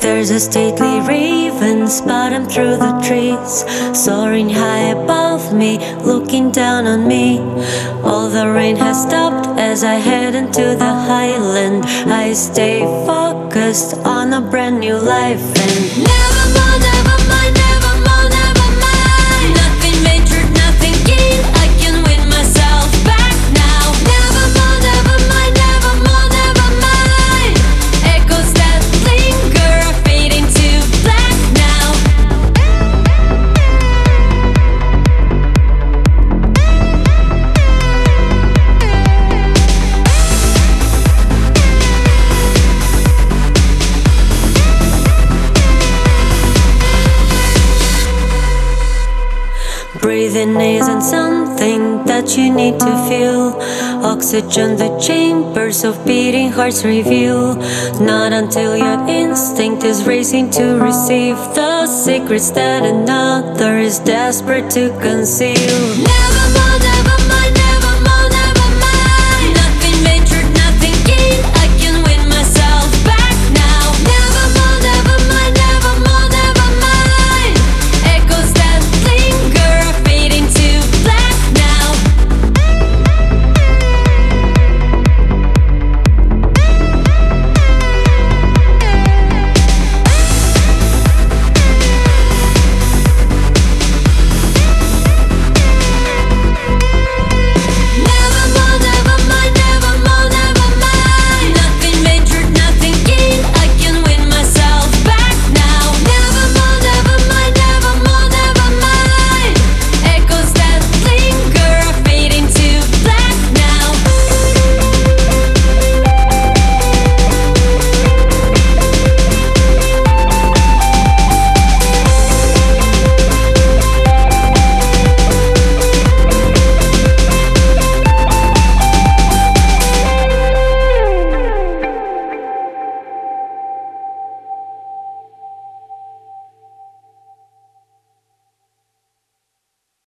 There's a stately raven spotting through the trees, soaring high above me, looking down on me. All the rain has stopped as I head into the highland. I stay focused on a brand new life and never mind, never mind, never mind, never mind. Nothing major, nothing gained, I can win myself back now. Never mind, never mind, never mind, never mind. Echoes that linger, fading to black now. Breathing isn't something that you need to feel. Oxygen, the chambers of beating hearts reveal. Not until your instinct is racing to receive the secrets that another is desperate to conceal. Never mind.